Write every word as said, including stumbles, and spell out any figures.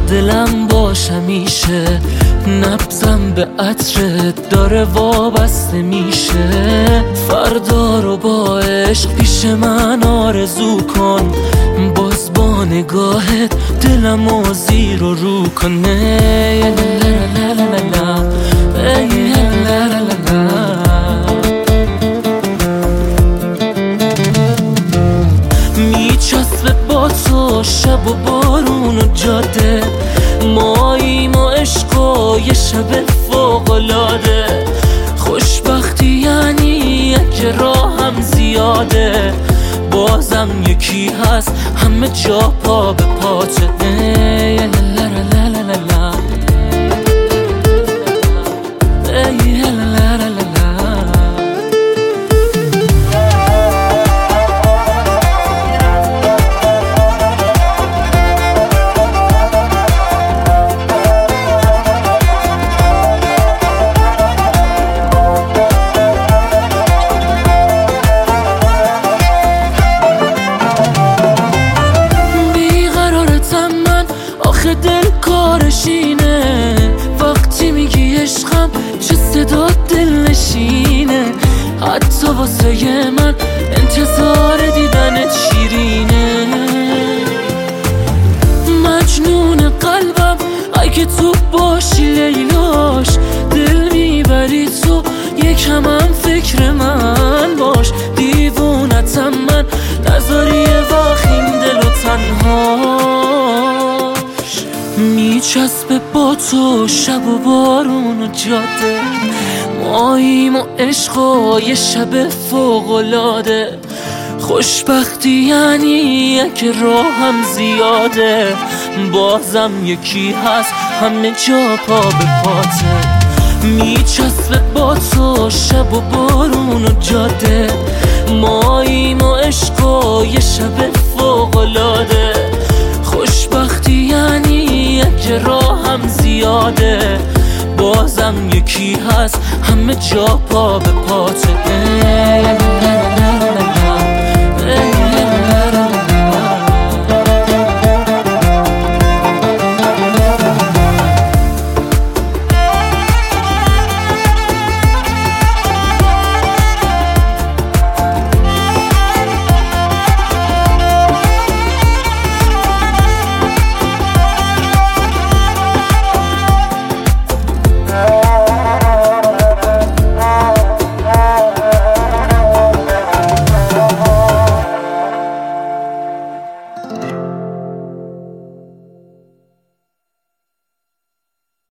دلم باش همیشه، نبضم به عطرت داره وابسته میشه. فردا رو با عشق پیش من آرزو کن، باز با نگاهت دلم و زیر و رو کنه. میچسبه با تو شب و بارون و جاده، ماییم و عشق و یه شب فوق‌العاده. خوشبختی یعنی اگه راهم زیاده، بازم یکی هست همه جا پا به پاته. دل کارشینه وقتی میگی عشقم، چه صدا دل نشینه. حتی واسه من انتظار دیدنت شیرینه. مجنون قلبم اگه تو باشی لیلاش، دل میبری تو یکم هم فکر من باش. دیوونتم من نذاری یه وقت این دل و تنها. میچسبه با تو شب و بارون و جاده، ماییم و عشق و یه شب فوق‌العاده. خوشبختی یعنی اگه راهم زیاده، بازم یکی هست همه جا پا به پاته. میچسبه با تو شب و بارون و جاده، ماییم و عشق و یه شب فوق‌العاده. خوشبختی یعنی اگه راهم زیاده، بازم یکی هست همه جا پا به پاته.